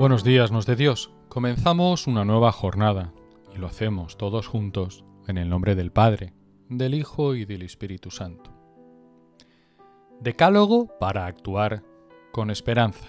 Buenos días, nos de Dios. Comenzamos una nueva jornada y lo hacemos todos juntos en el nombre del Padre, del Hijo y del Espíritu Santo. Decálogo para actuar con esperanza.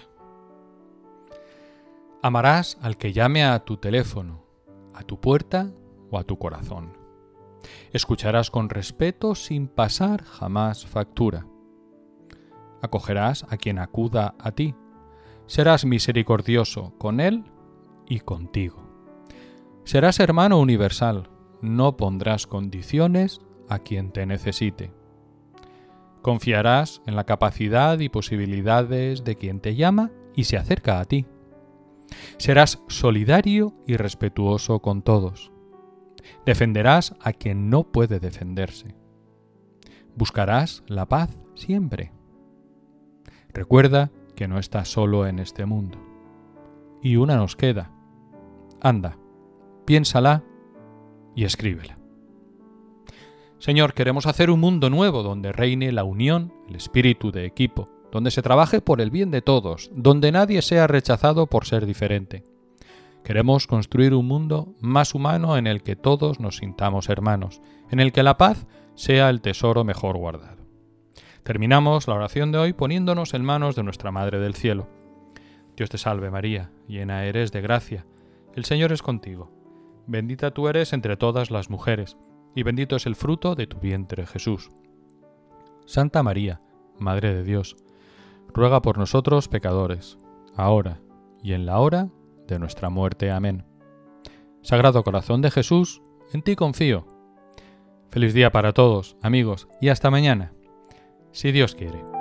Amarás al que llame a tu teléfono, a tu puerta o a tu corazón. Escucharás con respeto sin pasar jamás factura. Acogerás a quien acuda a ti. Serás misericordioso con él y contigo. Serás hermano universal, no pondrás condiciones a quien te necesite. Confiarás en la capacidad y posibilidades de quien te llama y se acerca a ti. Serás solidario y respetuoso con todos. Defenderás a quien no puede defenderse. Buscarás la paz siempre. Recuerda que no estás solo en este mundo. Y una nos queda. Anda, piénsala y escríbela. Señor, queremos hacer un mundo nuevo donde reine la unión, el espíritu de equipo, donde se trabaje por el bien de todos, donde nadie sea rechazado por ser diferente. Queremos construir un mundo más humano en el que todos nos sintamos hermanos, en el que la paz sea el tesoro mejor guardado. Terminamos la oración de hoy poniéndonos en manos de nuestra Madre del Cielo. Dios te salve María, llena eres de gracia. El Señor es contigo. Bendita tú eres entre todas las mujeres, y bendito es el fruto de tu vientre Jesús. Santa María, Madre de Dios, ruega por nosotros pecadores, ahora y en la hora de nuestra muerte. Amén. Sagrado Corazón de Jesús, en ti confío. Feliz día para todos, amigos, y hasta mañana, si Dios quiere.